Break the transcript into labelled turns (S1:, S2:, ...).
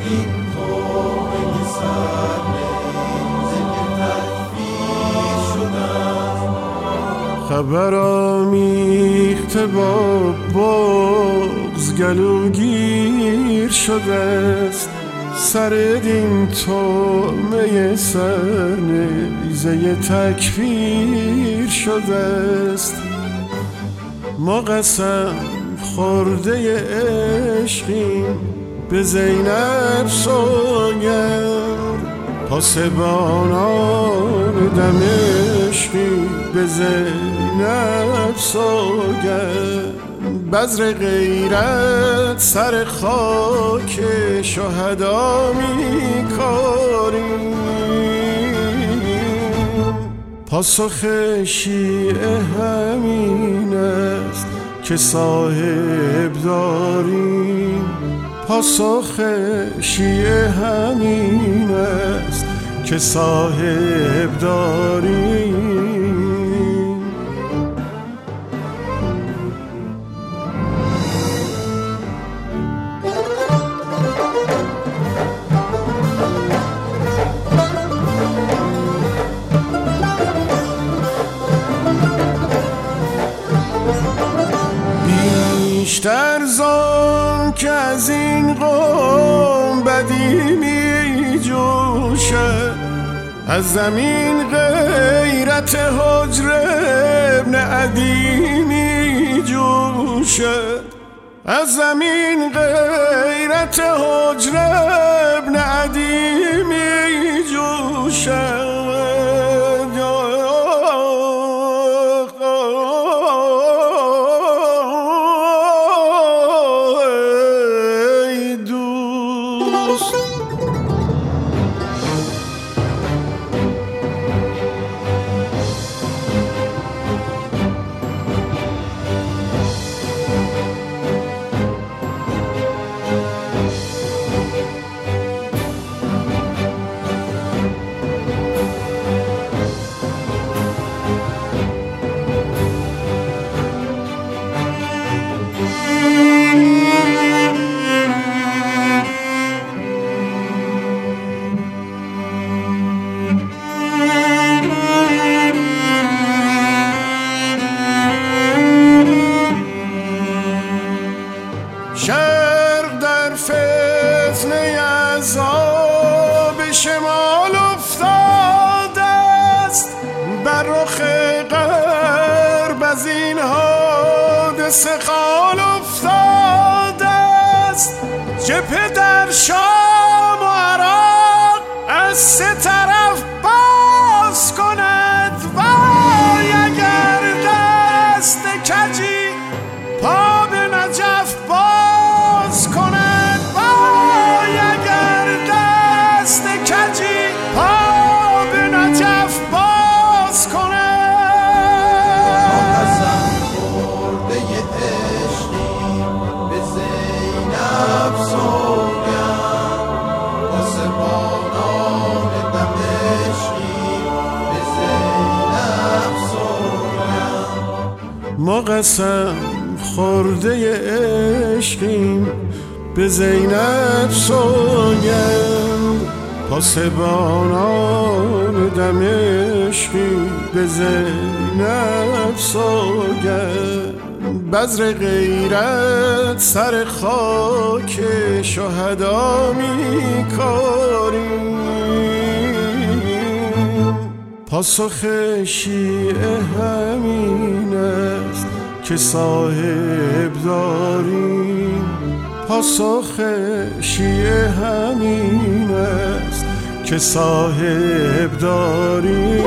S1: این توبه سرنیزه تکفیر شدم. خبر آمیخته با بغض گلوگیر شده است، سر دین طعمه سرنیزه تکفیر شده است. ما قسم خورده عشقیم به زینب سوگند، پاسبانان دمشقی به زینب سوگند. بذر غیرت سر خاک شهدا میکاریم، پاسخ شیعه همین است که صاحب داریم. پاسخ شیعه همین است که صاحب داریم. بیشتر زان که از این قوم بدی می جوشد، از زمین غیرت حجر ابن عدی می جوشد، از زمین غیرت حجر ابن عدی می جوشد. شرق در فتنه عذاب شمال افتاده است، بر رخ غرب از این حادثه خال افتاده است. جبهه در شام و عراق از سه طرف باز کند، وای اگر دست کجی پا به نجف باز کند، وای اگر دست کجی پا به نجف باز کند.
S2: ما قسم خورده عشقی به زینب سوگند، پاسبانان دمشقی به زینب سوگند.
S1: ما قسم خورده عشقیم به زینب سوگند، پاسبانان دمشقی به زینب سوگند. بذر غیرت سر خاک شهدا میکاریم، پاسخ شیعه همین است که صاحب داریم. پاسخ شیعه همین است که صاحب داریم.